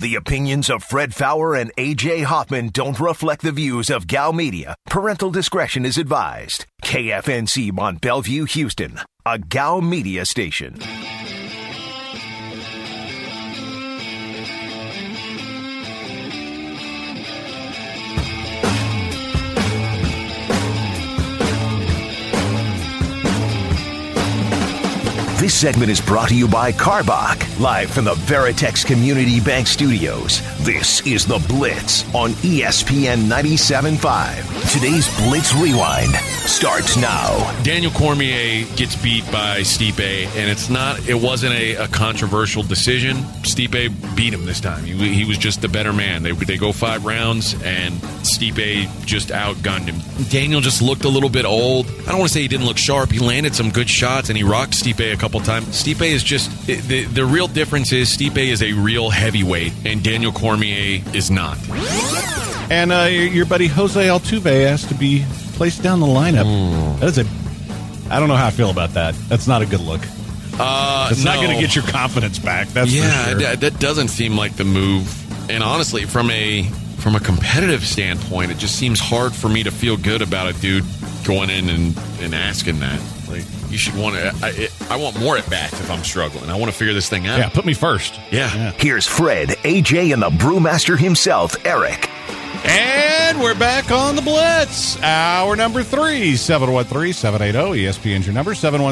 The opinions of Fred Fowler and A.J. Hoffman don't reflect the views of Gal Media. Parental discretion is advised. KFNC Mont Bellevue, Houston, a Gal Media station. This segment is brought to you by Karbach, live from the Veritex Community Bank Studios. This is The Blitz on ESPN 97.5. Today's Blitz Rewind starts now. Daniel Cormier gets beat by Stipe, and it wasn't a controversial decision. Stipe beat him this time. He was just the better man. They go 5 rounds, and Stipe just outgunned him. Daniel just looked a little bit old. I don't want to say he didn't look sharp. He landed some good shots, and he rocked Stipe a couple times. Stipe is just the real difference is Stipe is a real heavyweight, and Daniel Cormier is not. And your buddy Jose Altuve has to be placed down the lineup. I don't know how I feel about that. That's not a good look. It's not going to get your confidence back. That's for sure. That doesn't seem like the move. And honestly, from a competitive standpoint, it just seems hard for me to feel good about a dude going in and asking that. Like, you should want to. I want more at bats if I'm struggling. I want to figure this thing out. Yeah, put me first. Yeah. Here's Fred, AJ, and the brewmaster himself, Eric. And we're back on the Blitz. Hour number 3, 713-780. ESPN's your number,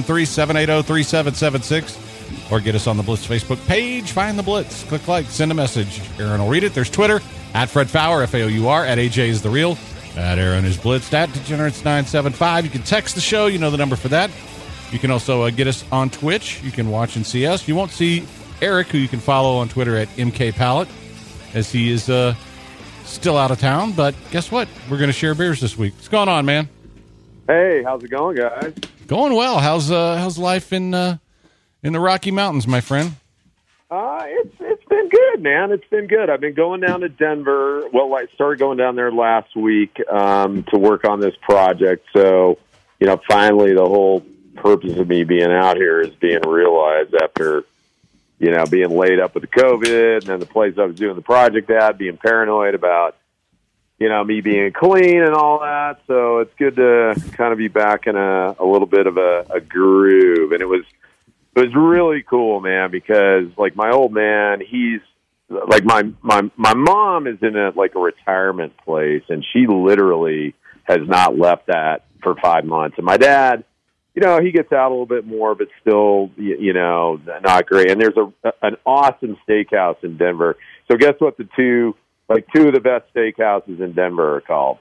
713-780-3776. Or get us on the Blitz Facebook page. Find the Blitz. Click like. Send a message. Aaron will read it. There's Twitter, at Fred Fowler, F-A-O-U-R, at AJ is the real. At Aaron is Blitzed, at Degenerates975. You can text the show. You know the number for that. You can also get us on Twitch. You can watch and see us. You won't see Eric, who you can follow on Twitter at MKPallet, as he is still out of town. But guess what? We're going to share beers this week. What's going on, man? Hey, how's it going, guys? Going well. How's life in the Rocky Mountains, my friend? It's been good, man. It's been good. I've been going down to Denver. Well, I started going down there last week to work on this project. So, finally the whole purpose of me being out here is being realized after, being laid up with the COVID and then the place I was doing the project at, being paranoid about, me being clean and all that. So it's good to kind of be back in a little bit of a groove. And it was really cool, man, because like my old man, he's like my mom is in a retirement place, and she literally has not left that for 5 months. And my dad, he gets out a little bit more, but still, not great. And there's an awesome steakhouse in Denver. So guess what? The two of the best steakhouses in Denver are called?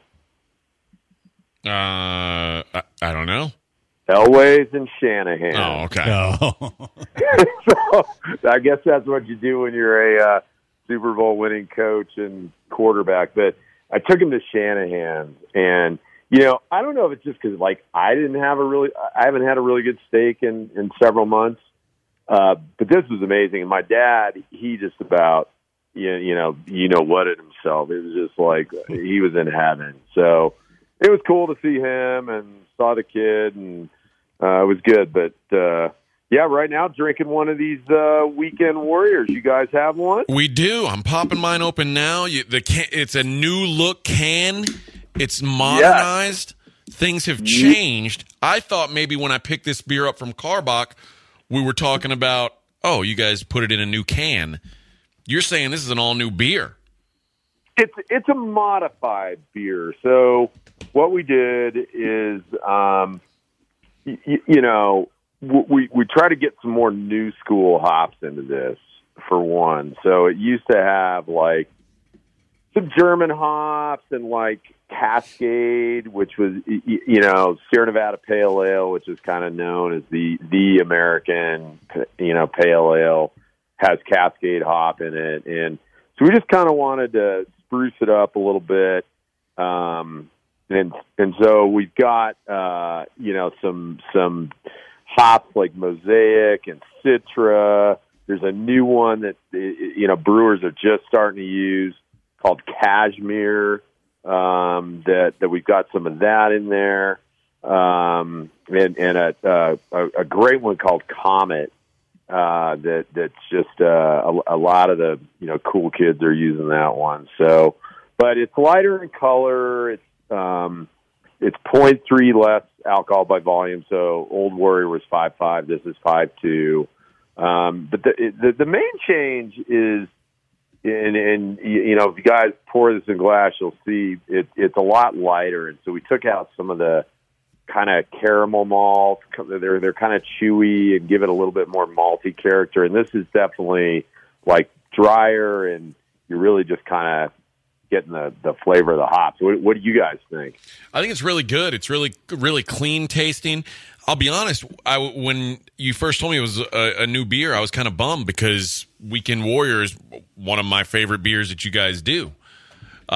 I don't know. Elway's and Shanahan. Oh, okay. So I guess that's what you do when you're a Super Bowl winning coach and quarterback. But I took him to Shanahan's, and I don't know if it's just because I haven't had a really good steak in several months. But this was amazing. And my dad, he just about what it himself. It was just like he was in heaven. So it was cool to see him and saw the kid, and it was good. But right now drinking one of these Weekend Warriors. You guys have one? We do. I'm popping mine open now. It's a new look can. It's modernized. Yeah. Things have changed. I thought maybe when I picked this beer up from Karbach, we were talking about, you guys put it in a new can. You're saying this is an all-new beer. It's a modified beer. So what we did is, we try to get some more new school hops into this, for one. So it used to have some German hops and Cascade, which was, Sierra Nevada Pale Ale, which is kind of known as the American, Pale Ale, has Cascade hop in it. And so we just kind of wanted to spruce it up a little bit. And so we've got, some hops like Mosaic and Citra. There's a new one that, brewers are just starting to use called Cashmere, that we've got some of that in there. And a great one called Comet, that's just a lot of the cool kids are using that one. So, but it's lighter in color. It's 0.3 less alcohol by volume. So Old Warrior was 5.5. This is 5.2. But the main change is, and if you guys pour this in glass, you'll see it's a lot lighter. And so we took out some of the kind of caramel malt. They're kind of chewy and give it a little bit more malty character. And this is definitely like drier, and you're really just kind of getting the flavor of the hops. What do you guys think? I think it's really good. It's really, really clean tasting. I'll be honest, when you first told me it was a new beer, I was kind of bummed because Weekend Warrior is one of my favorite beers that you guys do. But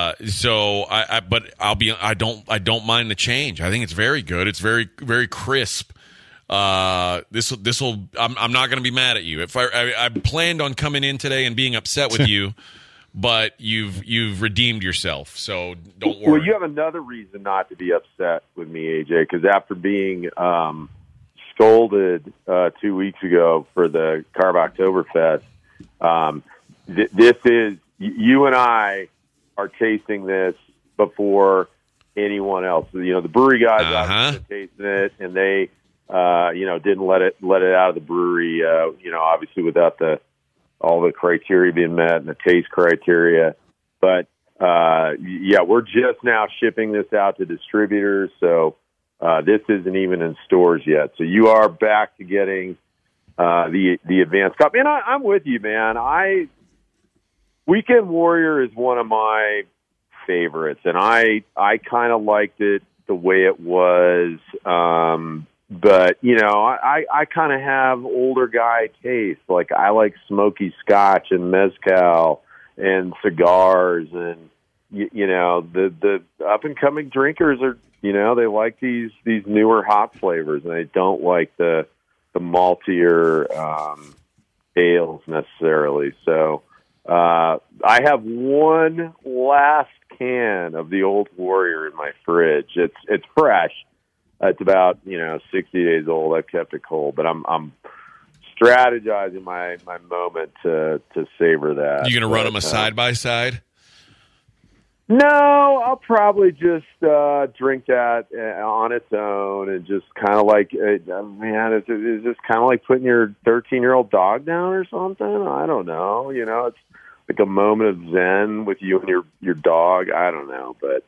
I don't mind the change. I think it's very good. It's very, very crisp. I'm not going to be mad at you. If I planned on coming in today and being upset with you, but you've redeemed yourself, so don't worry. Well, you have another reason not to be upset with me, AJ, because after being scolded 2 weeks ago for the Carb Oktoberfest, this is you and I are tasting this before anyone else. The brewery guys obviously tasting it, and they didn't let it out of the brewery. Obviously without all the criteria being met and the taste criteria. But, we're just now shipping this out to distributors, so this isn't even in stores yet. So you are back to getting the advanced copy. And I'm with you, man. Weekend Warrior is one of my favorites, and I kind of liked it the way it was. But, I kind of have older guy taste. Like, I like smoky scotch and mezcal and cigars. And, the up-and-coming drinkers are, they like these newer hop flavors, and they don't like the maltier ales necessarily. So I have one last can of the Old Warrior in my fridge. It's fresh. It's about 60 days old. I've kept it cold, but I'm strategizing my moment to savor that. You gonna run them a side by side? No, I'll probably just drink that on its own and just kind of like, it's just kind of like putting your 13-year-old dog down or something. I don't know. It's like a moment of zen with you and your dog. I don't know, but.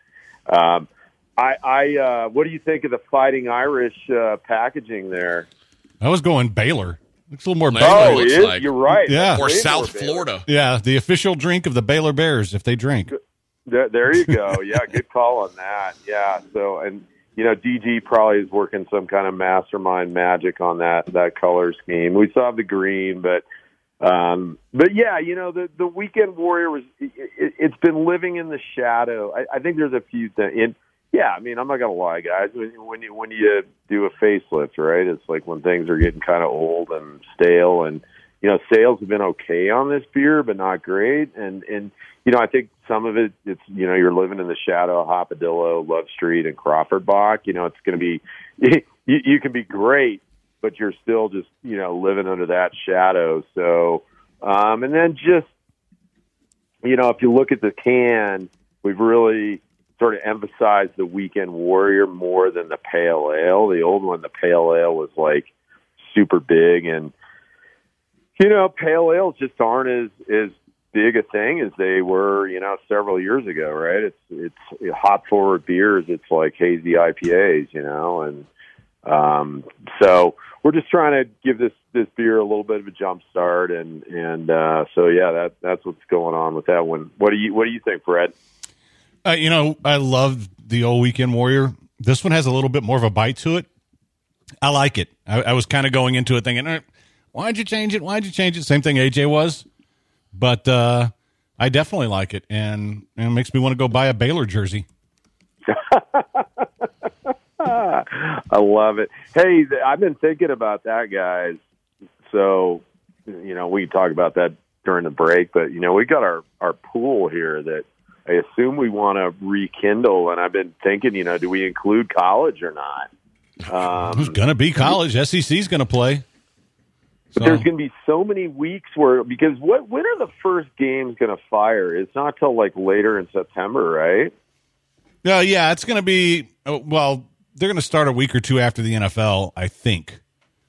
What do you think of the Fighting Irish packaging there? I was going Baylor. Looks a little more Baylor. Oh, it is? Like. You're right. Yeah. Or South Florida. Yeah, the official drink of the Baylor Bears, if they drink. There you go. Yeah, good call on that. Yeah, so, and, DG probably is working some kind of mastermind magic on that color scheme. We saw the green, but yeah, the Weekend Warrior it's been living in the shadow. I think there's a few things. Yeah, I'm not gonna lie, guys. When you do a facelift, right? It's like when things are getting kind of old and stale, and sales have been okay on this beer, but not great. And I think some of it's you're living in the shadow of Hopadillo, Love Street, and Crawford Bock. It's going to be you can be great, but you're still just living under that shadow. So, and then just if you look at the can, we've really sort of emphasized the Weekend Warrior more than the Pale Ale. The old one, the Pale Ale, was like super big, and Pale Ales just aren't as big a thing as they were, several years ago, right? It's hop forward beers. It's like hazy IPAs, and so we're just trying to give this beer a little bit of a jump start, and so yeah, that's what's going on with that one. What do you think, Fred? I love the old Weekend Warrior. This one has a little bit more of a bite to it. I like it. I was kind of going into it thinking, why'd you change it? Same thing AJ was. But I definitely like it, and it makes me want to go buy a Baylor jersey. I love it. Hey, I've been thinking about that, guys. So, we can talk about that during the break, but, we got our pool here that I assume we want to rekindle, and I've been thinking, do we include college or not? Who's going to be college? SEC's going to play. But there's going to be so many weeks because when are the first games going to fire? It's not till like later in September, right? Yeah, it's going to be, well, they're going to start a week or two after the NFL, I think.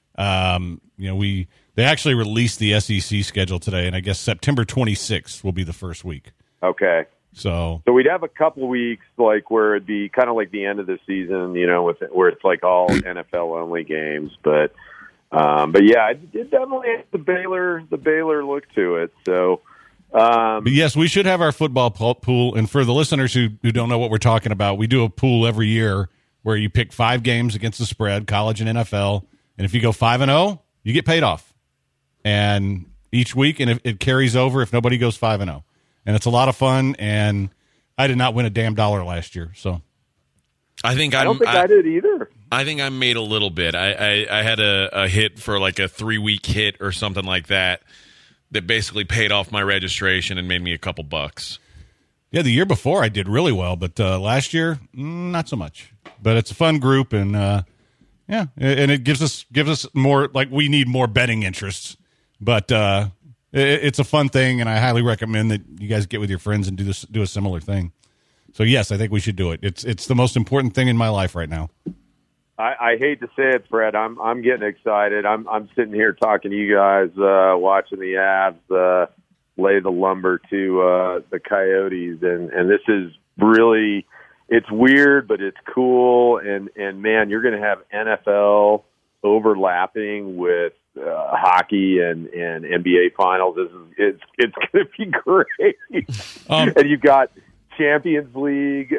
They actually released the SEC schedule today, and I guess September 26th will be the first week. Okay. So we'd have a couple weeks like where it'd be kind of like the end of the season, where it's like all NFL only games. But yeah, it definitely has the Baylor look to it. So, but yes, we should have our football pool. And for the listeners who don't know what we're talking about, we do a pool every year where you pick 5 games against the spread, college and NFL. And if you go 5-0, you get paid off. And each week, and it carries over if nobody goes 5-0. And it's a lot of fun. And I did not win a damn dollar last year. So I don't think I did either. I think I made a little bit. I had a hit for like a 3-week hit or something like that basically paid off my registration and made me a couple bucks. Yeah, the year before I did really well, but last year, not so much. But it's a fun group, and yeah, and it gives us more, like, we need more betting interests. But it's a fun thing, and I highly recommend that you guys get with your friends and do a similar thing. So yes, I think we should do it. It's the most important thing in my life right now. I hate to say it, Fred. I'm getting excited. I'm sitting here talking to you guys, watching the Avs lay the lumber to the Coyotes, and this is really, it's weird, but it's cool. And man, you're going to have NFL overlapping with hockey and NBA finals. It's going to be great. And you've got Champions League.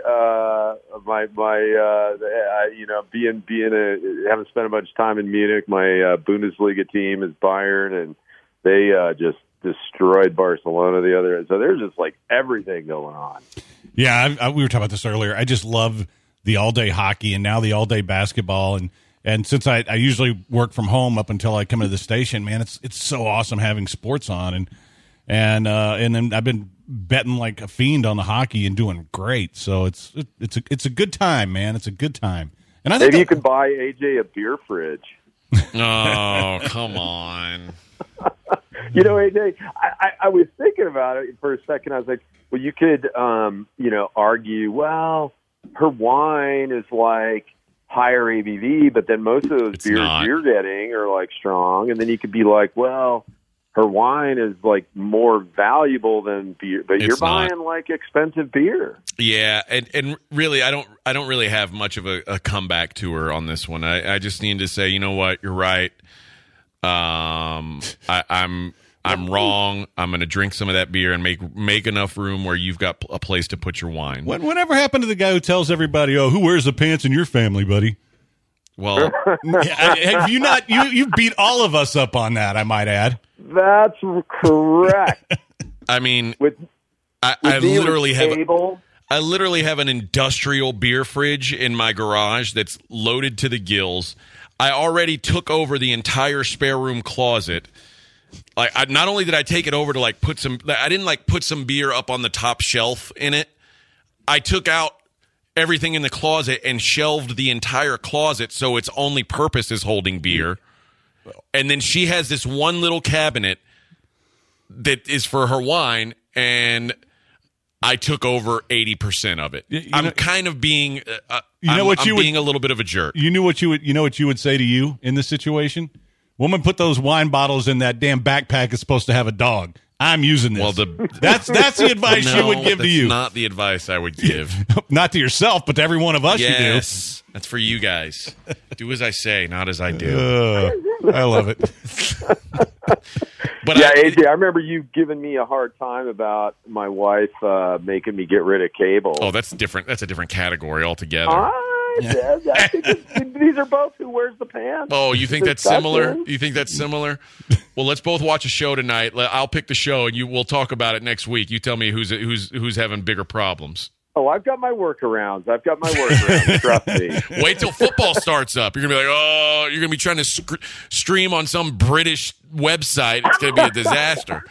Haven't spent much time in Munich. My Bundesliga team is Bayern, and they just destroyed Barcelona the other. So there's just like everything going on. Yeah, we were talking about this earlier. I just love the all-day hockey and now the all-day basketball. And since I usually work from home up until I come into the station, man, it's so awesome having sports on. And then I've been betting like a fiend on the hockey and doing great. So it's a good time, man. It's a good time. And I think maybe you could buy AJ a beer fridge. Oh, come on. AJ, I was thinking about it for a second. I was like, well, you could, argue, well, her wine is like higher ABV, but then most of those beers you're getting are like strong. And then you could be like, well, her wine is like more valuable than beer, but you're buying like expensive beer. Yeah, and really, I don't really have much of a comeback to her on this one. I just need to say, you know what, you're right. I'm wrong. I'm going to drink some of that beer and make enough room where you've got a place to put your wine. Whatever happened to the guy who tells everybody, "Oh, who wears the pants in your family, buddy?" Well, have you not? You beat all of us up on that, I might add. That's correct. I mean, I literally have an industrial beer fridge in my garage that's loaded to the gills. I already took over the entire spare room closet. Like, not only did I take it over to I didn't put some beer up on the top shelf in it. I took out everything in the closet and shelved the entire closet so its only purpose is holding beer. And then she has this one little cabinet that is for her wine, and I took over 80% of it. I'm kind of being being a little bit of a jerk. You know what you would say to you in this situation? Woman, put those wine bottles in that damn backpack. It's supposed to have a dog. I'm using this. Well, that's the advice you would give to you. Not the advice I would give. Not to yourself, but to every one of us. Yes, you do. That's for you guys. Do as I say, not as I do. I love it. But yeah, AJ, I remember you giving me a hard time about my wife making me get rid of cable. Oh, that's different. That's a different category altogether. I think these are both who wears the pants. Oh, you think that's similar? You think that's similar? Well, let's both watch a show tonight. I'll pick the show, and we'll talk about it next week. You tell me who's having bigger problems. Oh, I've got my workarounds. Trust me. Wait till football starts up. You're gonna be like, oh, you're gonna be trying to stream on some British website. It's gonna be a disaster.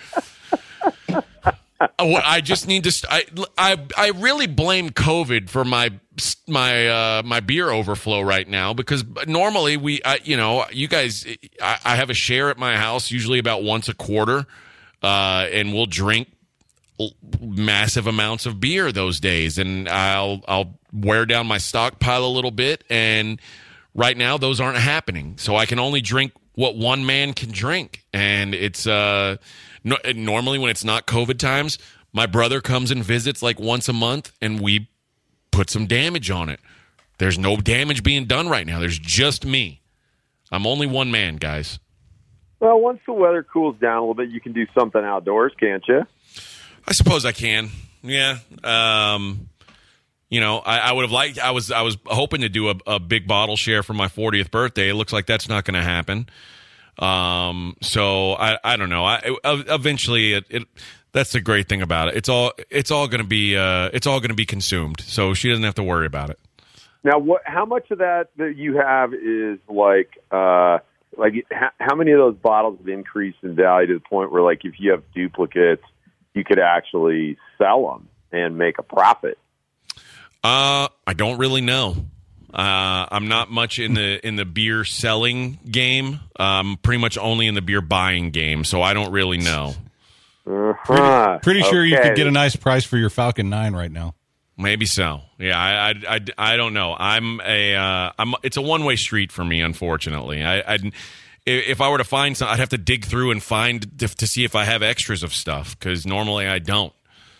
I just need to. I really blame COVID for my my beer overflow right now because normally you guys, I have a share at my house usually about once a quarter, and we'll drink massive amounts of beer those days, and I'll wear down my stockpile a little bit, and right now those aren't happening, so I can only drink what one man can drink, and it's normally when it's not COVID times, my brother comes and visits like once a month, and we put some damage on it. There's no damage being done right now. There's just me. I'm only one man, guys. Well, once the weather cools down a little bit, you can do something outdoors, can't you? I suppose I can. Yeah. I would have liked. I was hoping to do a big bottle share for my 40th birthday. It looks like that's not going to happen. So I don't know. Eventually, that's the great thing about it. It's all going to be consumed. So she doesn't have to worry about it. Now, how much of that you have is like how many of those bottles have increased in value to the point where, like, if you have duplicates, you could actually sell them and make a profit? I don't really know. I'm not much in the beer selling game. Pretty much only in the beer buying game, so I don't really know. Pretty sure you could get a nice price for your Falcon 9 right now. Maybe so. Yeah, I don't know. It's a one-way street for me, unfortunately. If I were to find some, I'd have to dig through and find to see if I have extras of stuff, because normally I don't.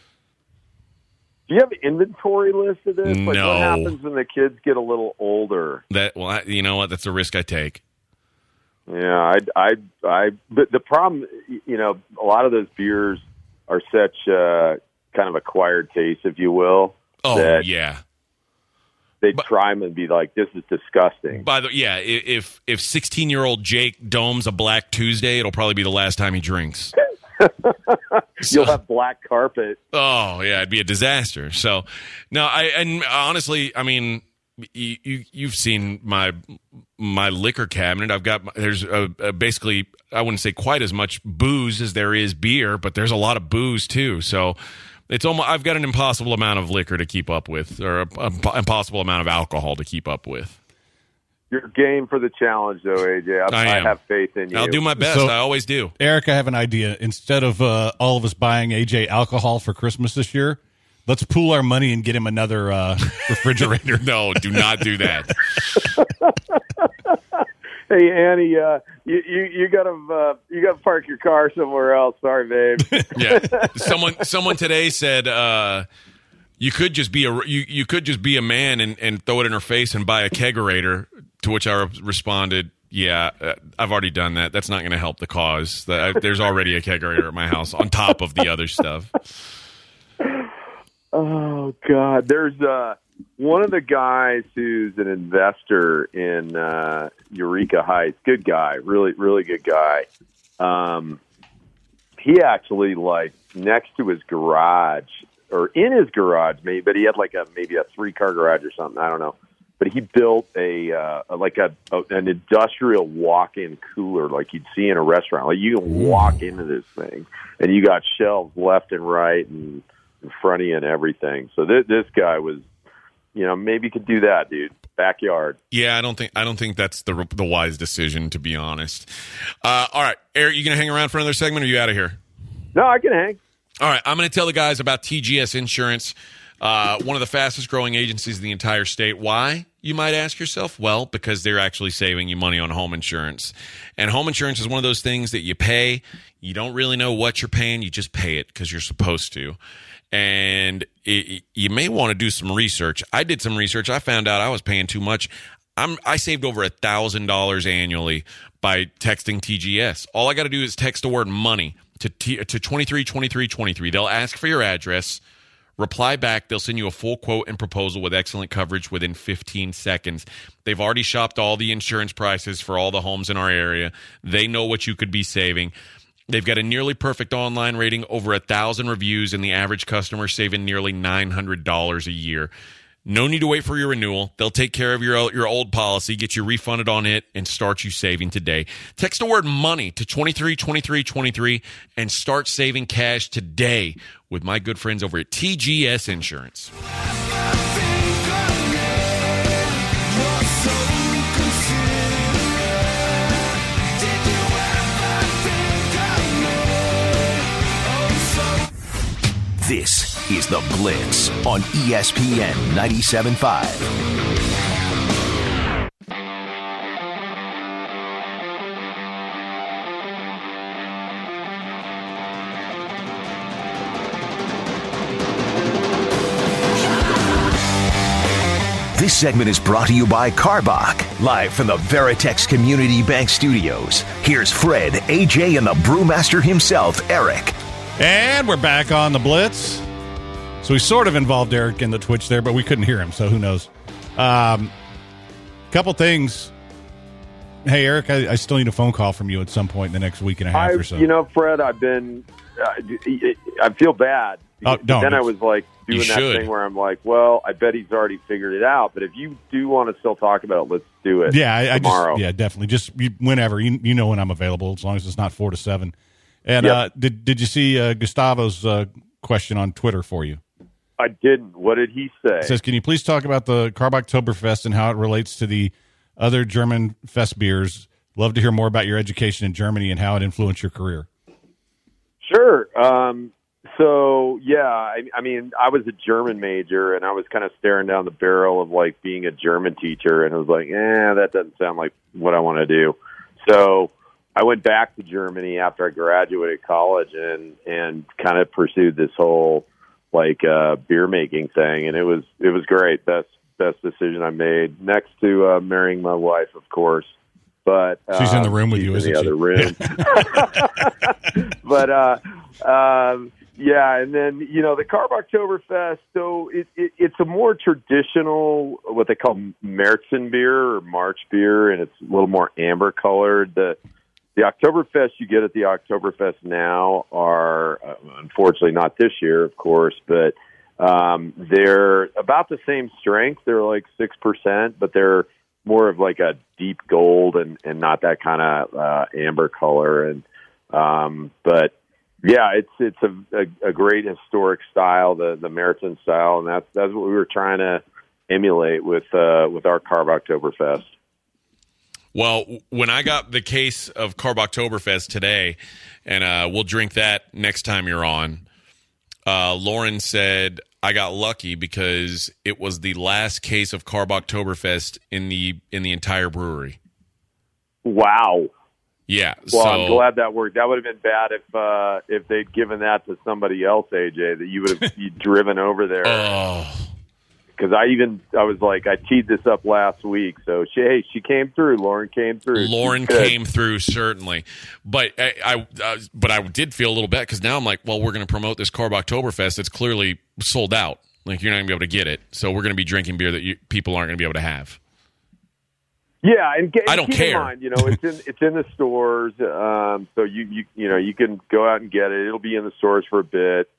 Do you have inventory list of this? Like, no. What happens when the kids get a little older? You know what? That's a risk I take. Yeah, but the problem, a lot of those beers are such kind of acquired taste, if you will. Oh, yeah. They'd try them and be like, "This is disgusting." If 16-year-old Jake domes a Black Tuesday, it'll probably be the last time he drinks. You'll have black carpet. Oh yeah, it'd be a disaster. So, no, and honestly, I mean, you've seen my liquor cabinet. There's basically, I wouldn't say quite as much booze as there is beer, but there's a lot of booze too. So it's almost, I've got an impossible amount of liquor to keep up with, or an impossible amount of alcohol to keep up with. You're game for the challenge, though, AJ. I have faith in you. I'll do my best. So, I always do. Eric, I have an idea. Instead of all of us buying AJ alcohol for Christmas this year, let's pool our money and get him another refrigerator. No, do not do that. Hey, Annie, you gotta park your car somewhere else. Sorry, babe. Yeah, someone today said you could just be a man and throw it in her face and buy a kegerator. To which I responded, "Yeah, I've already done that. That's not going to help the cause. There's already a kegerator at my house on top of the other stuff." Oh God, there's one of the guys who's an investor in Eureka Heights. Good guy, really, really good guy. He actually, like, next to his garage, or in his garage, maybe, but he had like maybe a 3-car garage or something. I don't know. But he built an industrial walk-in cooler like you'd see in a restaurant. Like, you can walk into this thing, and you got shelves left and right and in front of you and everything. So this guy was, maybe you could do that, dude. Backyard. Yeah, I don't think that's the wise decision, to be honest. All right, Eric, you gonna hang around for another segment, or are you out of here? No, I can hang. All right, I'm gonna tell the guys about TGS Insurance. One of the fastest growing agencies in the entire state. Why, you might ask yourself? Well, because they're actually saving you money on home insurance. And home insurance is one of those things that you pay. You don't really know what you're paying. You just pay it because you're supposed to. And you may want to do some research. I did some research. I found out I was paying too much. I saved over $1,000 annually by texting TGS. All I got to do is text the word money to 232323. They'll ask for your address. Reply back. They'll send you a full quote and proposal with excellent coverage within 15 seconds. They've already shopped all the insurance prices for all the homes in our area. They know what you could be saving. They've got a nearly perfect online rating, over 1,000 reviews, and the average customer saving nearly $900 a year. No need to wait for your renewal. They'll take care of your old policy, get you refunded on it, and start you saving today. Text the word money to 232323 and start saving cash today with my good friends over at TGS Insurance. This is The Blitz on ESPN 97.5. This segment is brought to you by Karbach, live from the Veritex Community Bank Studios. Here's Fred, AJ, and the brewmaster himself, Eric. And we're back on the Blitz. So we sort of involved Eric in the Twitch there, but we couldn't hear him, so who knows. Couple things. Hey, Eric, I still need a phone call from you at some point in the next week and a half or so. You know, Fred, I've been I feel bad. Oh, don't. Then I was like doing that thing where I'm like, well, I bet he's already figured it out. But if you do want to still talk about it, let's do it. Yeah, tomorrow. Definitely. Just whenever. You know when I'm available, as long as it's not 4 to 7. And yep. Did you see Gustavo's question on Twitter for you? I didn't. What did he say? It says, can you please talk about the Karbach-Oktoberfest and how it relates to the other German fest beers? Love to hear more about your education in Germany and how it influenced your career. Sure. So, yeah, I mean, I was a German major, and I was kind of staring down the barrel of, like, being a German teacher, and I was like, that doesn't sound like what I want to do. So I went back to Germany after I graduated college and kind of pursued this whole, like, beer making thing, and it was great. Best decision I made, next to marrying my wife, of course. But she's in the room with you, isn't she? In the other room. But yeah, and then the Karbach-Oktoberfest. So it's a more traditional, what they call Märzen beer or March beer, and it's a little more amber colored. The Oktoberfest you get at the Oktoberfest now are unfortunately not this year, of course, but they're about the same strength. They're like 6%, but they're more of like a deep gold and not that kind of amber color. And but yeah, it's a great historic style, the Märzen style, and that's what we were trying to emulate with our Karbach-Oktoberfest. Well, when I got the case of Karbach-Oktoberfest today, and we'll drink that next time you're on, Lauren said I got lucky because it was the last case of Karbach-Oktoberfest in the entire brewery. Wow. Yeah. Well, I'm glad that worked. That would have been bad if they'd given that to somebody else, AJ, that you would have driven over there. Oh. Because I was like, I teed this up last week. So she came through. Lauren came through. Lauren came through, certainly. But I did feel a little bad because now I'm like, well, we're going to promote this Karbach-Oktoberfest that's clearly sold out. Like, you're not going to be able to get it. So we're going to be drinking beer that people aren't going to be able to have. Yeah, and I don't keep care. in mind, it's in the stores, so you can go out and get it. It'll be in the stores for a bit.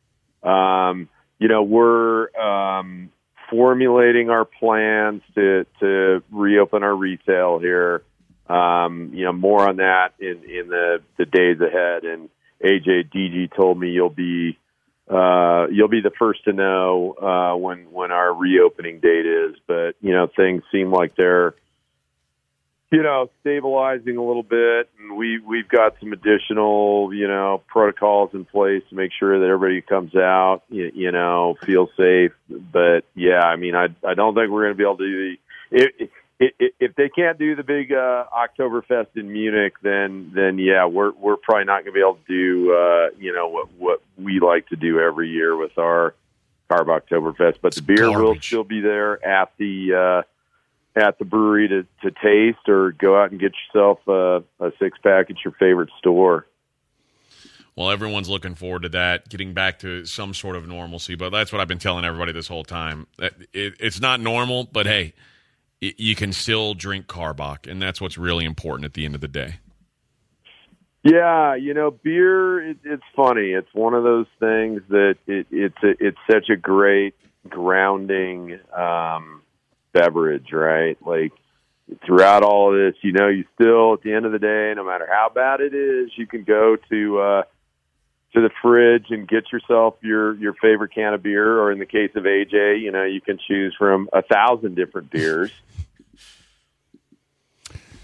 We're formulating our plans to reopen our retail here. More on that in the days ahead. And AJ DG told me you'll be the first to know when our reopening date is. But things seem like they're stabilizing a little bit, and we've got some additional, protocols in place to make sure that everybody comes out, feels safe. But yeah, I mean, I don't think we're going to be able to do if they can't do the big Oktoberfest in Munich, then yeah, we're probably not going to be able to do what we like to do every year with our Karbach-Oktoberfest. But the beer will still be there at the brewery to taste, or go out and get yourself a 6-pack at your favorite store. Well, everyone's looking forward to that, getting back to some sort of normalcy. But that's what I've been telling everybody this whole time. It's not normal, but hey, you can still drink Karbach, and that's what's really important at the end of the day. Yeah, beer, it's funny. It's one of those things that it's such a great grounding beverage, right? Like, throughout all of this, you still, at the end of the day, no matter how bad it is, you can go to the fridge and get yourself your favorite can of beer, or in the case of AJ, you can choose from 1,000 different beers.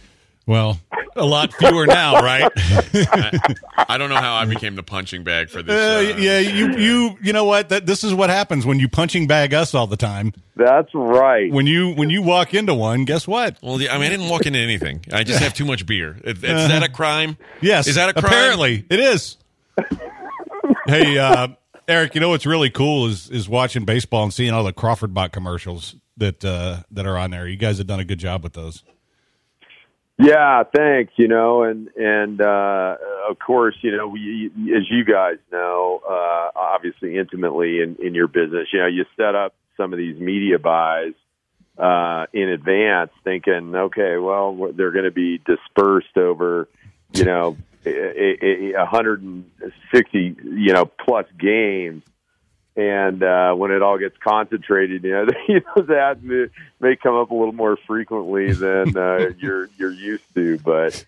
Well, a lot fewer now, right? I don't know how I became the punching bag for this. Yeah, you know what? This is what happens when you punching bag us all the time. That's right. When you walk into one, guess what? Well, I mean, I didn't walk into anything. I just have too much beer. Is that a crime? Yes. Is that a crime? Apparently, it is. Hey, Eric, you know what's really cool is watching baseball and seeing all the Crawford Bot commercials that are on there. You guys have done a good job with those. Yeah, thanks. And of course, we, as you guys know, obviously intimately in your business, you set up some of these media buys in advance, thinking, okay, well, they're going to be dispersed over, 160, plus games. And when it all gets concentrated, those ads may come up a little more frequently than you're used to. But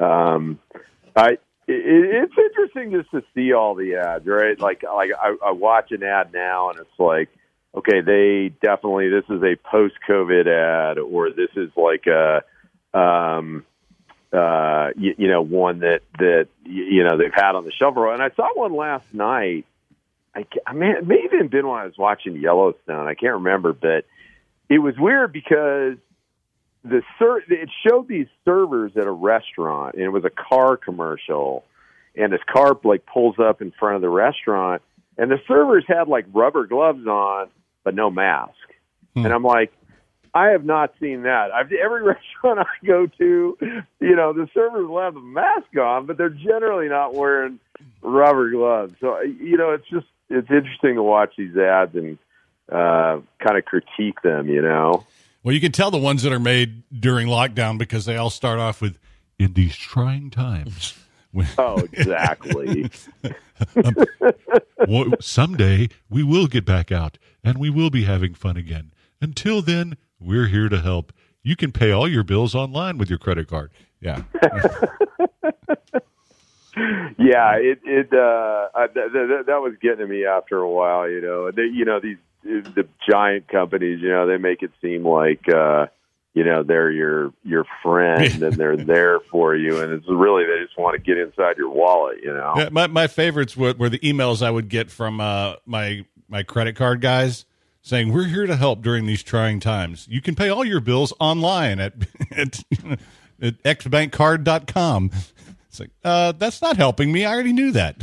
it's interesting just to see all the ads, right? Like I watch an ad now, and it's like, okay, this is a post-COVID ad, or this is like a one that they've had on the shelf. And I saw one last night. It may have even been when I was watching Yellowstone. I can't remember, but it was weird because it showed these servers at a restaurant, and it was a car commercial, and this car pulls up in front of the restaurant, and the servers had rubber gloves on but no mask. And I'm like, I have not seen that. Every restaurant I go to, the servers will have a mask on, but they're generally not wearing rubber gloves. So it's interesting to watch these ads and kind of critique them, Well, you can tell the ones that are made during lockdown because they all start off with, in these trying times. Oh, exactly. Someday we will get back out and we will be having fun again. Until then, we're here to help. You can pay all your bills online with your credit card. Yeah. Yeah, that was getting to me after a while, the giant companies, they make it seem like, they're your friend and they're there for you. And it's really, they just want to get inside your wallet, Yeah, my favorites were the emails I would get from my credit card guys saying, we're here to help during these trying times. You can pay all your bills online at xbankcard.com. It's like, that's not helping me. I already knew that.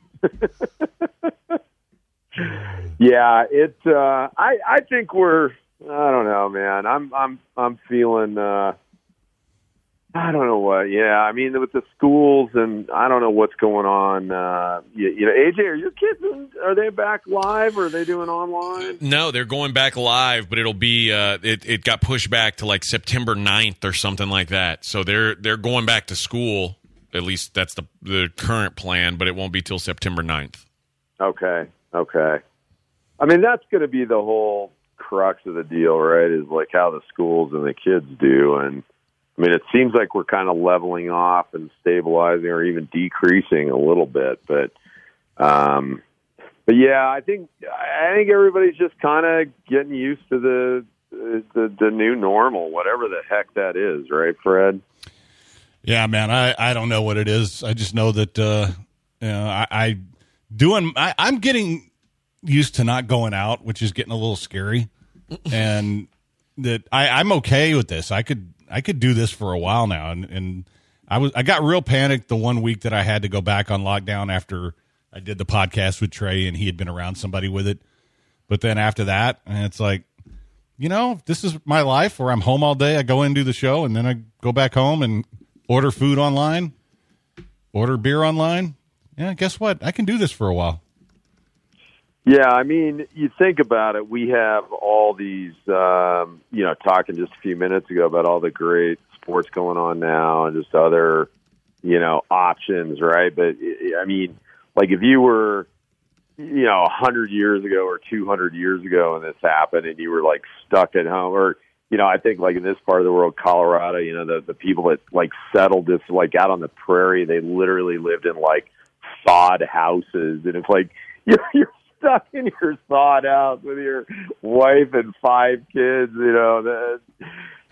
Yeah, it's. I think we're. I don't know, man. I'm feeling. I don't know what. Yeah, I mean, with the schools, and I don't know what's going on. AJ, are your kids? Are they back live, or are they doing online? No, they're going back live, but it'll be. It got pushed back to September 9th or something like that. So they're going back to school. At least that's the current plan, but it won't be till September 9th. Okay. I mean, that's going to be the whole crux of the deal, right? Is how the schools and the kids do. And I mean, it seems like we're kind of leveling off and stabilizing or even decreasing a little bit. But yeah, I think everybody's just kind of getting used to the new normal, whatever the heck that is, right, Fred? Yeah, man, I don't know what it is. I just know that I'm getting used to not going out, which is getting a little scary, and that I'm okay with this. I could do this for a while now, and I got real panicked the one week that I had to go back on lockdown after I did the podcast with Trey, and he had been around somebody with it. But then after that, and it's like, this is my life where I'm home all day. I go in and do the show, and then I go back home and order food online, order beer online. Yeah, guess what? I can do this for a while. Yeah, I mean, you think about it. We have all these, talking just a few minutes ago about all the great sports going on now and just other, options, right? But, I mean, if you were, 100 years ago or 200 years ago and this happened and you were, stuck at home or, I think in this part of the world, Colorado, the people that settled this out on the prairie, they literally lived in sod houses, and it's you're stuck in your sod house with your wife and 5 kids,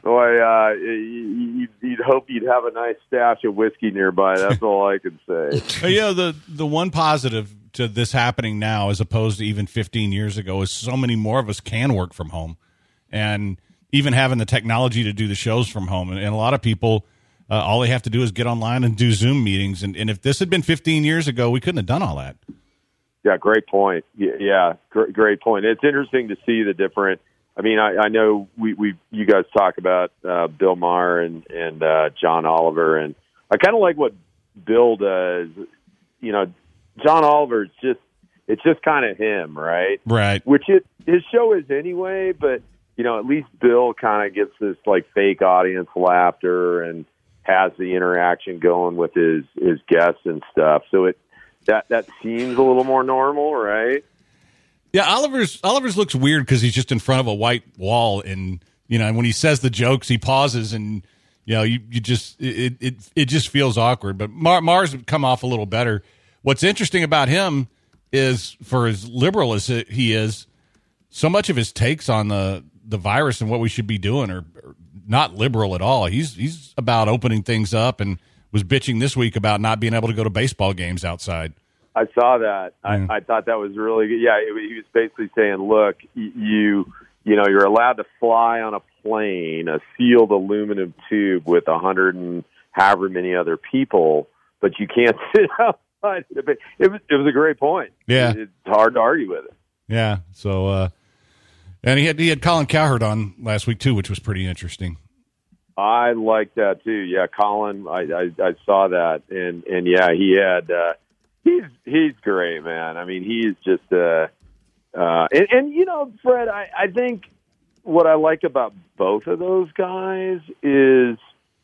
Boy, you'd hope you'd have a nice stash of whiskey nearby. That's all I can say. The one positive to this happening now, as opposed to even 15 years ago, is so many more of us can work from home, and even having the technology to do the shows from home. And a lot of people, all they have to do is get online and do Zoom meetings. And if this had been 15 years ago, we couldn't have done all that. Yeah, great point. Yeah, great point. It's interesting to see the different. I mean, I know you guys talk about Bill Maher and John Oliver, and I kind of like what Bill does. You know, John Oliver it's just kind of him, right? Right. Which his show is anyway, but you know, at least Bill kind of gets this like fake audience laughter and has the interaction going with his guests and stuff. So that seems a little more normal, right? Yeah, Oliver's looks weird because he's just in front of a white wall, and you know, and when he says the jokes, he pauses, and you know, you just it just feels awkward. But Maher's come off a little better. What's interesting about him is, for as liberal as he is, so much of his takes on the virus and what we should be doing are not liberal at all. He's about opening things up, and was bitching this week about not being able to go to baseball games outside. I saw that. I thought that was really good. Yeah, he was basically saying, look, you know, you're allowed to fly on a plane, a sealed aluminum tube with 100 and however many other people, but you can't sit outside. It was a great point. Yeah. It's hard to argue with it. Yeah. So, and he had Colin Cowherd on last week too, which was pretty interesting. I like that too. Yeah, Colin, I saw that, and yeah, he had. He's great, man. I mean, he's just and you know, Fred, I think what I like about both of those guys is,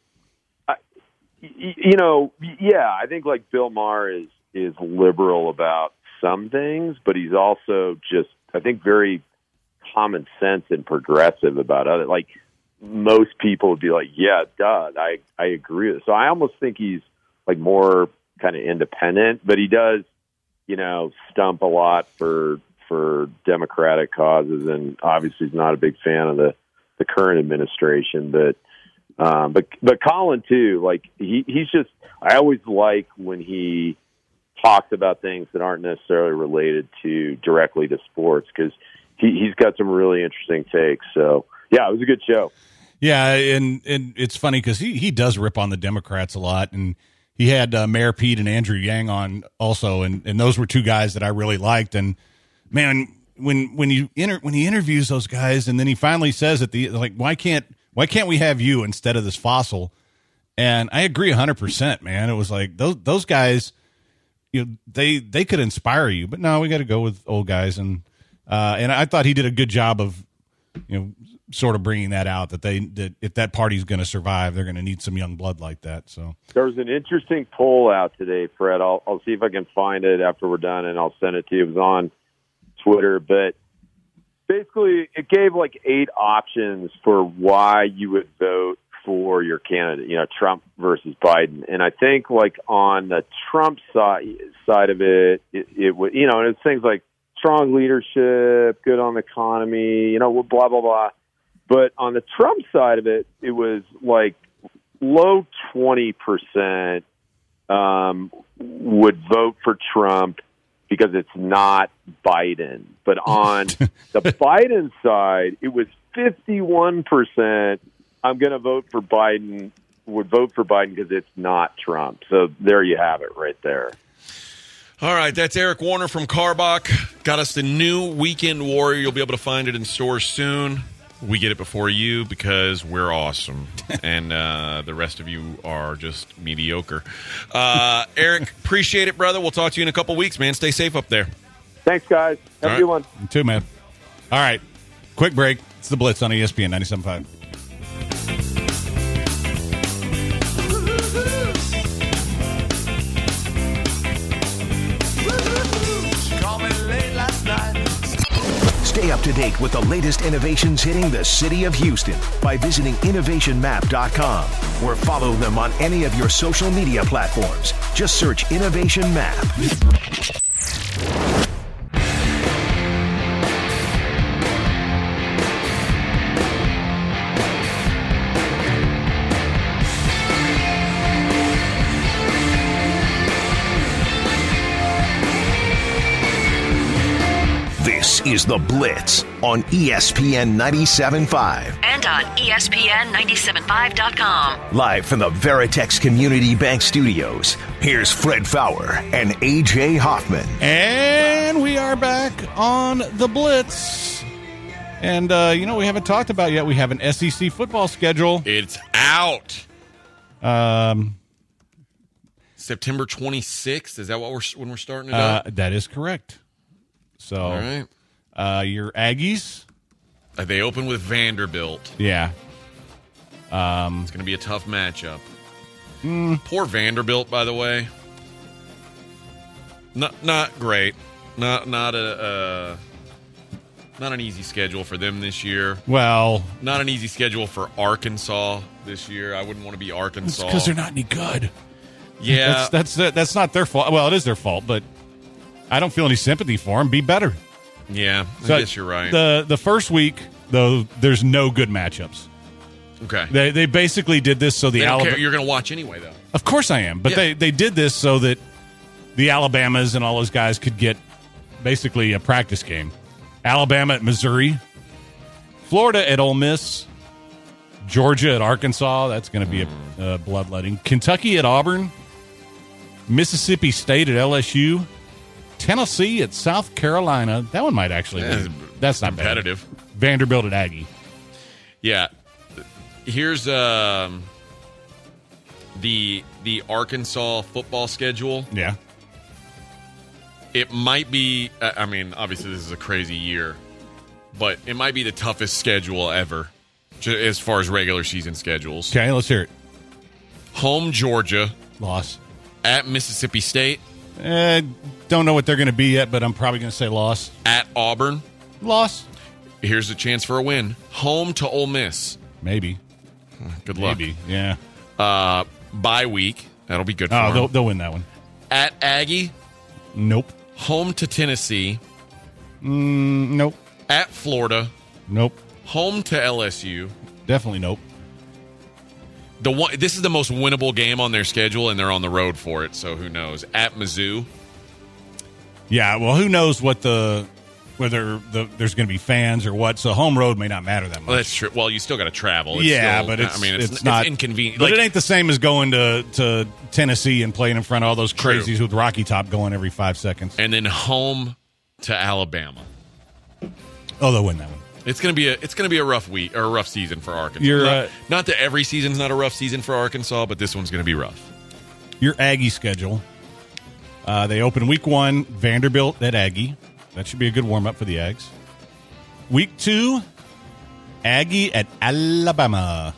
you know, yeah, I think like Bill Maher is liberal about some things, but he's also just, I think, very common sense and progressive about other. Like most people would be like, yeah, duh, I agree with it. So I almost think he's like more kind of independent, but he does, you know, stump a lot for Democratic causes, and obviously he's not a big fan of the current administration. But Colin too, like he's just, I always like when he talks about things that aren't necessarily related directly to sports, because he's got some really interesting takes. So yeah, it was a good show. Yeah, and it's funny because he does rip on the Democrats a lot, and he had Mayor Pete and Andrew Yang on also, and those were two guys that I really liked. And man, when he interviews those guys, and then he finally says at the like, why can't we have you instead of this fossil? And I agree 100%, man. It was like those guys, you know, they could inspire you, but no, we got to go with old guys. And I thought he did a good job of, you know, sort of bringing that out, that if that party's going to survive, they're going to need some young blood like that. So there was an interesting poll out today, Fred. I'll see if I can find it after we're done, and I'll send it to you. It was on Twitter, but basically it gave like 8 options for why you would vote for your candidate, you know, Trump versus Biden. And I think like on the Trump side of it would, you know, and it's things like strong leadership, good on the economy, you know, blah, blah, blah. But on the Trump side of it, it was like low 20% would vote for Trump because it's not Biden. But on the Biden side, it was 51% I'm going to vote for Biden, would vote for Biden because it's not Trump. So there you have it right there. All right, that's Eric Warner from Karbach. Got us the new Weekend Warrior. You'll be able to find it in stores soon. We get it before you because we're awesome, and the rest of you are just mediocre. Eric, appreciate it, brother. We'll talk to you in a couple weeks, man. Stay safe up there. Thanks, guys. Have a good one. You too, man. All right, quick break. It's the Blitz on ESPN 97.5. Stay up to date with the latest innovations hitting the city of Houston by visiting innovationmap.com or follow them on any of your social media platforms. Just search Innovation Map. is The Blitz on ESPN 97.5. And on ESPN975.com. Live from the Veritex Community Bank Studios, here's Fred Fowler and A.J. Hoffman. And we are back on The Blitz. And, we haven't talked about yet. We have an SEC football schedule. It's out. September 26th. Is that when we're starting it up? That is correct. So, All right. Your Aggies. They open with Vanderbilt. Yeah. It's going to be a tough matchup. Poor Vanderbilt, by the way. Not great. Not an easy schedule for them this year. Well, not an easy schedule for Arkansas this year. I wouldn't want to be Arkansas because they're not any good. Yeah, that's not their fault. Well, it is their fault, but I don't feel any sympathy for them. Be better. Yeah, I guess you're right. The first week, though, there's no good matchups. Okay. They basically did this so the Alabama. You're going to watch anyway, though. Of course I am, but they did this so that the Alabamas and all those guys could get basically a practice game. Alabama at Missouri, Florida at Ole Miss, Georgia at Arkansas. That's going to be a bloodletting. Kentucky at Auburn, Mississippi State at LSU, Tennessee at South Carolina. That one might actually be. That's not competitive. Bad. Vanderbilt at Aggie. Yeah. Here's the Arkansas football schedule. Yeah. It might be, obviously this is a crazy year, but it might be the toughest schedule ever as far as regular season schedules. Okay, let's hear it. Home Georgia. Loss. At Mississippi State. Don't know what they're going to be yet, but I'm probably going to say loss. At Auburn. Loss. Here's a chance for a win. Home to Ole Miss. Maybe. Good luck. Maybe, yeah. Bye week. That'll be good for them. They'll win that one. At Aggie. Nope. Home to Tennessee. Nope. At Florida. Nope. Home to LSU. Definitely nope. This is the most winnable game on their schedule, and they're on the road for it, so who knows. At Mizzou. Yeah, well, who knows whether there's going to be fans or what, so home road may not matter that much. Well, that's true. Well, you still got to travel. But it's not inconvenient. But it ain't the same as going to Tennessee and playing in front of all those crazies with Rocky Top going every 5 seconds. And then home to Alabama. Oh, they'll win that one. It's gonna be a rough week or a rough season for Arkansas. Not that every season's not a rough season for Arkansas, but this one's gonna be rough. Your Aggie schedule. They open week 1, Vanderbilt at Aggie. That should be a good warm-up for the Aggies. Week 2, Aggie at Alabama.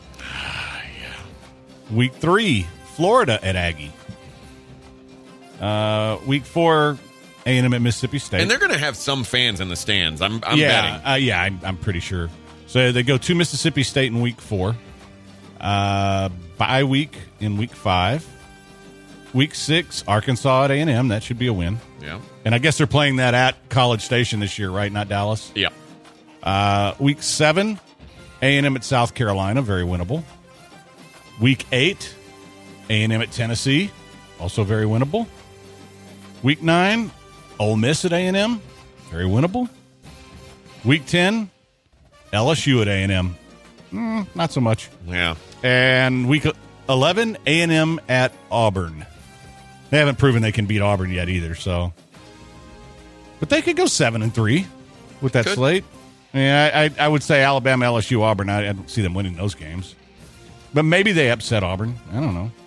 Week 3, Florida at Aggie. Week 4, A&M at Mississippi State. And they're going to have some fans in the stands. I'm betting. I'm pretty sure. So they go to Mississippi State in week 4. Bye week in week 5. Week 6, Arkansas at A&M. That should be a win. Yeah. And I guess they're playing that at College Station this year, right? Not Dallas? Yeah. Week 7, A&M at South Carolina. Very winnable. Week 8, A&M at Tennessee. Also very winnable. Week 9, Ole Miss at A&M. Very winnable. Week 10, LSU at A&M. Not so much. Yeah. And week 11, A&M at Auburn. They haven't proven they can beat Auburn yet either, so. But they could go 7-3 with that slate. Yeah, I would say Alabama, LSU, Auburn. I don't see them winning those games. But maybe they upset Auburn. I don't know.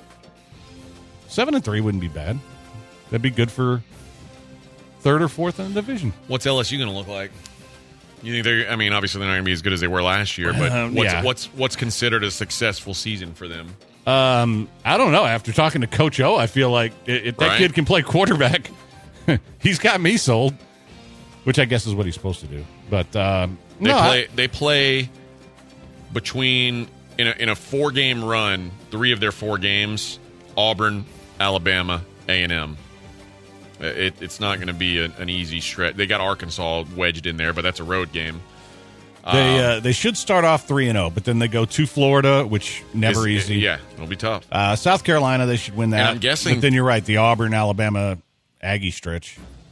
7-3 wouldn't be bad. That'd be good for third or fourth in the division. What's LSU going to look like? You think they're? I mean, obviously they're not going to be as good as they were last year. But what's considered a successful season for them? I don't know. After talking to Coach O, I feel like if that kid can play quarterback, he's got me sold. Which I guess is what he's supposed to do. But they play between in a 4-game run. 3 of their 4 games: Auburn, Alabama, A&M. It's not going to be an easy stretch. They got Arkansas wedged in there, but that's a road game. They should start off 3-0, but then they go to Florida, which never easy. Yeah, it'll be tough. South Carolina, they should win that. And I'm guessing. But then you're right, the Auburn, Alabama, Aggie stretch.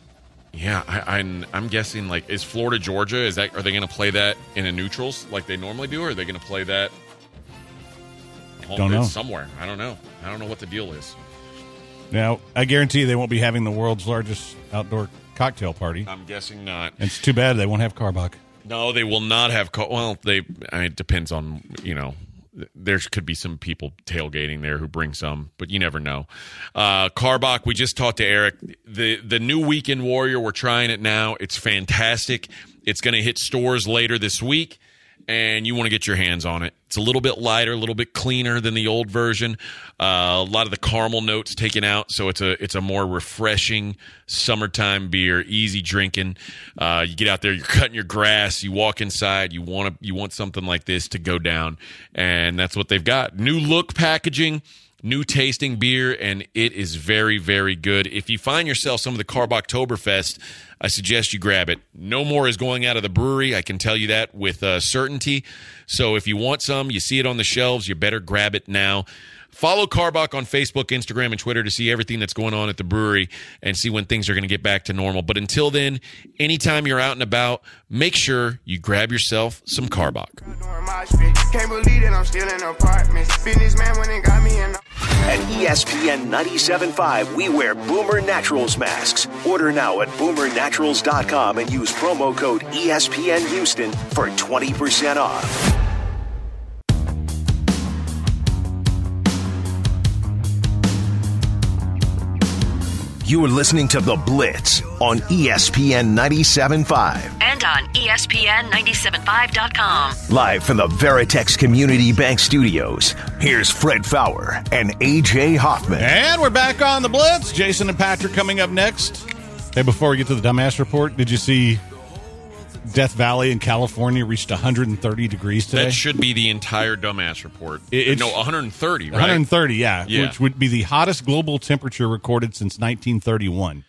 Yeah, I'm guessing, like, is Florida, Georgia, are they going to play that in a neutrals like they normally do, or are they going to play that Don't know. somewhere? I don't know. I don't know what the deal is. Now, I guarantee they won't be having the world's largest outdoor cocktail party. I'm guessing not. It's too bad they won't have Carbach. No, they will not have. It depends on, there could be some people tailgating there who bring some, but you never know. Carbach, we just talked to Eric. The new Weekend Warrior, we're trying it now. It's fantastic. It's going to hit stores later this week, and you want to get your hands on it. It's a little bit lighter, a little bit cleaner than the old version. A lot of the caramel notes taken out, so it's a more refreshing summertime beer, easy drinking. You get out there, you're cutting your grass, you walk inside, you want something like this to go down, and that's what they've got. New look packaging, new tasting beer, and it is very, very good. If you find yourself some of the Carbachtoberfest, I suggest you grab it. No more is going out of the brewery. I can tell you that with certainty. So if you want some, you see it on the shelves, you better grab it now. Follow Carbach on Facebook, Instagram, and Twitter to see everything that's going on at the brewery and see when things are going to get back to normal. But until then, anytime you're out and about, make sure you grab yourself some Carbach. Can't believe that I'm still in apartments. Businessman went and got me in. At ESPN 97.5, we wear Boomer Naturals masks. Order now at boomernaturals.com and use promo code ESPN Houston for 20% off. You are listening to The Blitz on ESPN 97.5. And on ESPN975.com. Live from the Veritex Community Bank Studios, here's Fred Fowler and A.J. Hoffman. And we're back on The Blitz. Jason and Patrick coming up next. Hey, before we get to the Dumbass Report, did you see Death Valley in California reached 130 degrees today? That should be the entire Dumbass Report. 130, right? 130, yeah, which would be the hottest global temperature recorded since 1931.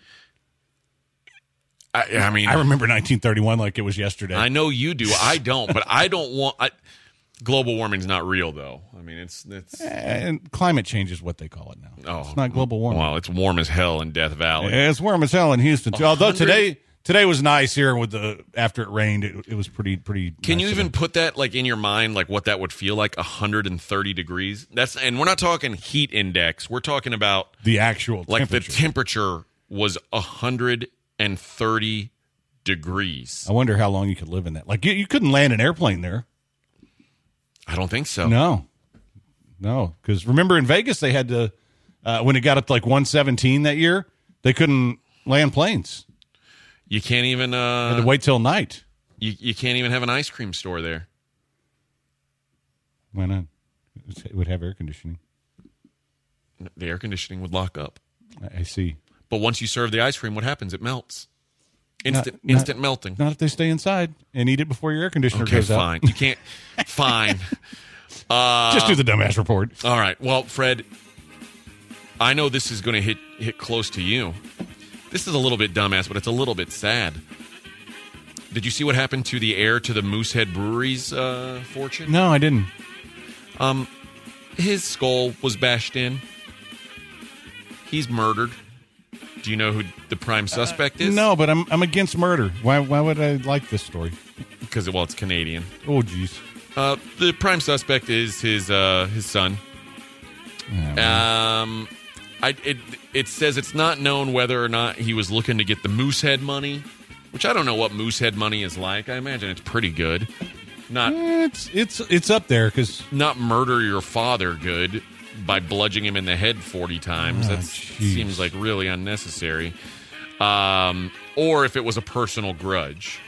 I mean, I remember 1931 like it was yesterday. I know you do. I don't, but I don't want... global warming's not real, though. I mean, it's and climate change is what they call it now. Oh, it's not global warming. Well, it's warm as hell in Death Valley. It's warm as hell in Houston, too. Although today was nice here with after it rained. It was pretty. Can nice you even today. put that like in your mind, like what that would feel like? 130 degrees. And we're not talking heat index. We're talking about the actual temperature. temperature. The temperature was 130 degrees. I wonder how long you could live in that. Like you couldn't land an airplane there. I don't think so. No, because remember in Vegas they had to when it got up to like 117 that year, they couldn't land planes. You can't even had to wait till night. You can't even have an ice cream store there. Why not? It would have air conditioning. The air conditioning would lock up. I see. But once you serve the ice cream, what happens? It melts. Instant melting. Not if they stay inside and eat it before your air conditioner Okay, goes out. fine. You can't. Fine. Just do the Dumbass Report. All right. Well, Fred, I know this is going to hit close to you. This is a little bit dumbass, but it's a little bit sad. Did you see what happened to the heir to the Moosehead Brewery's fortune? No, I didn't. His skull was bashed in. He's murdered. Do you know who the prime suspect is? No, but I'm against murder. Why would I like this story? Because, well, it's Canadian. Oh, jeez. The prime suspect is his son. It says it's not known whether or not he was looking to get the Moosehead money, which I don't know what Moosehead money is like. I imagine it's pretty good. Not it's up there because not murder your father good by bludgeoning him in the head 40 times. That seems like really unnecessary. Or if it was a personal grudge.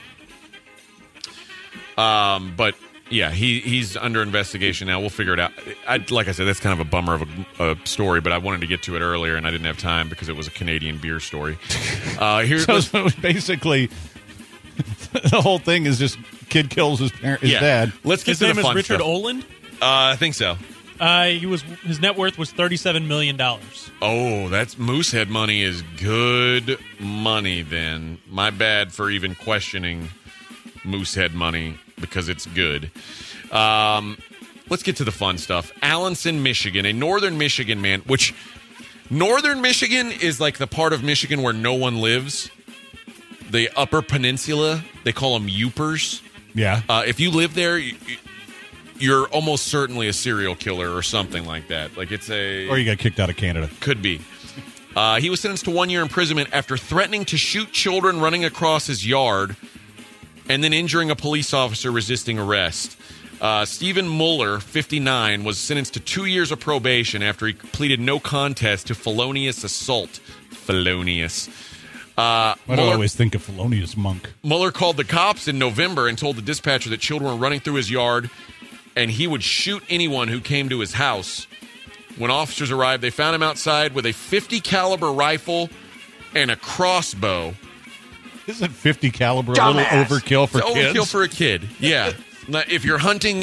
But yeah, he's under investigation now. We'll figure it out. Like I said, that's kind of a bummer of a story, but I wanted to get to it earlier, and I didn't have time because it was a Canadian beer story. So basically, the whole thing is just kid kills his dad. Let's get His to name the is fun Richard stuff. Oland. I think so. His net worth was $37 million. Oh, that's Moosehead money is good money then. My bad for even questioning Moosehead money because it's good. Let's get to the fun stuff. Allenson, Michigan, a northern Michigan man, which northern Michigan is like the part of Michigan where no one lives. the Upper Peninsula. They call them Yoopers. Yeah. If you live there, you're almost certainly a serial killer or something like that. Like it's Or you got kicked out of Canada. Could be. He was sentenced to 1 year imprisonment after threatening to shoot children running across his yard and then injuring a police officer resisting arrest. Stephen Muller, 59, was sentenced to 2 years of probation after he pleaded no contest to felonious assault. Felonious. Why do I always think of felonious monk? Muller called the cops in November and told the dispatcher that children were running through his yard and he would shoot anyone who came to his house. When officers arrived, they found him outside with a .50 caliber rifle and a crossbow. Isn't .50 caliber a little overkill for it's kids? Overkill for a kid, yeah. Now, if you're hunting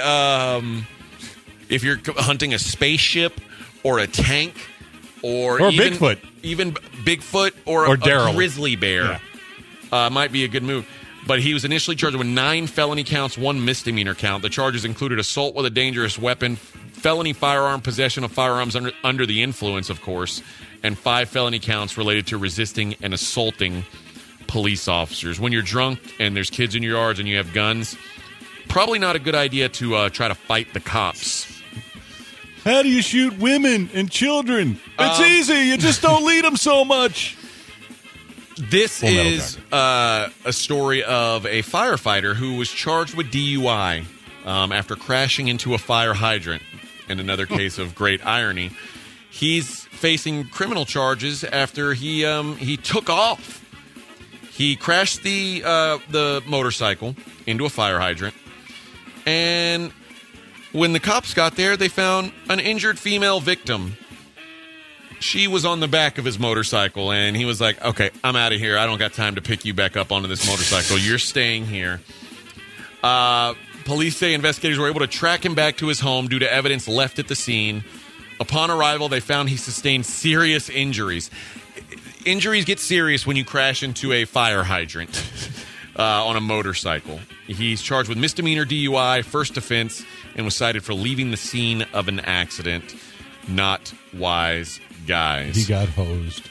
a spaceship or a tank or even Bigfoot or a grizzly bear, might be a good move. But he was initially charged with 9 felony counts, 1 misdemeanor count. The charges included assault with a dangerous weapon, felony firearm possession of firearms under the influence, of course, and 5 felony counts related to resisting and assaulting police officers. When you're drunk and there's kids in your yards and you have guns, probably not a good idea to try to fight the cops. How do you shoot women and children? It's easy. You just don't lead them so much. This is a story of a firefighter who was charged with DUI after crashing into a fire hydrant. In another case of great irony, he's facing criminal charges after he took off. He crashed the motorcycle into a fire hydrant, and when the cops got there, they found an injured female victim. She was on the back of his motorcycle, and he was like, okay, I'm out of here. I don't got time to pick you back up onto this motorcycle. You're staying here. Police say investigators were able to track him back to his home due to evidence left at the scene. Upon arrival, they found he sustained serious injuries. Injuries get serious when you crash into a fire hydrant on a motorcycle. He's charged with misdemeanor DUI, first offense, and was cited for leaving the scene of an accident. Not wise guys. He got hosed.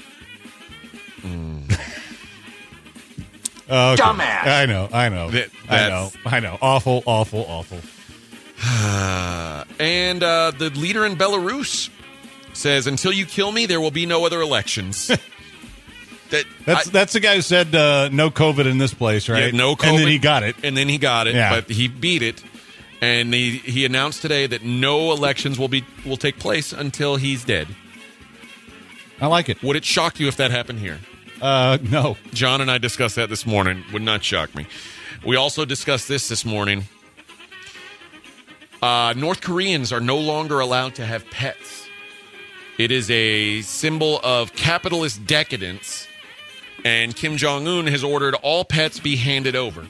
Okay. Dumbass. I know. I know. Awful. And the leader in Belarus says, until you kill me, there will be no other elections. That's the guy who said no COVID in this place, right? Yeah, no COVID. And then he got it. Yeah. But he beat it. And he announced today that no elections will take place until he's dead. I like it. Would it shock you if that happened here? No. John and I discussed that this morning. Would not shock me. We also discussed this morning. North Koreans are no longer allowed to have pets. It is a symbol of capitalist decadence, and Kim Jong-un has ordered all pets be handed over.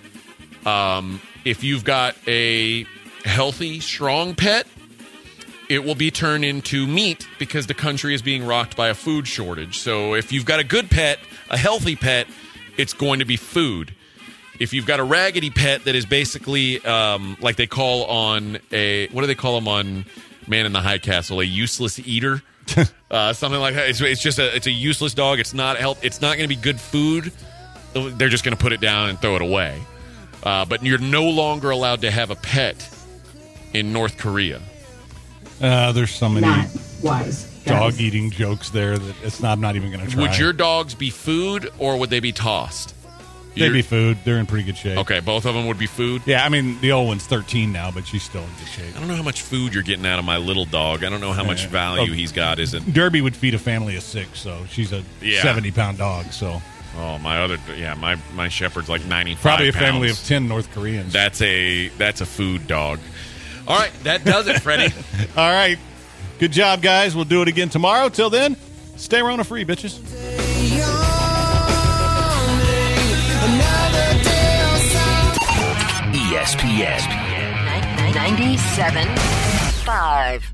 If you've got a healthy, strong pet, it will be turned into meat because the country is being rocked by a food shortage. So if you've got a good pet, a healthy pet, it's going to be food. If you've got a raggedy pet that is basically like they call on what do they call them on Man in the High Castle? A useless eater, something like that. It's a useless dog. It's not It's not going to be good food. They're just going to put it down and throw it away. But you're no longer allowed to have a pet in North Korea. There's so many not wise dog eating jokes there that I'm not even going to try. Would your dogs be food or would they be tossed? They'd be food. They're in pretty good shape. Okay, both of them would be food? Yeah, I mean, the old one's 13 now, but she's still in good shape. I don't know how much food you're getting out of my little dog. I don't know how much value he's got. Is it? Derby would feed a family of 6, so she's a 70-pound dog, so... Oh, my shepherd's like 95 Probably a pounds. family of 10 North Koreans. That's a food dog. All right, that does it, Freddie. All right. Good job, guys. We'll do it again tomorrow. Till then, stay Rona free, bitches. ESPN 97.5.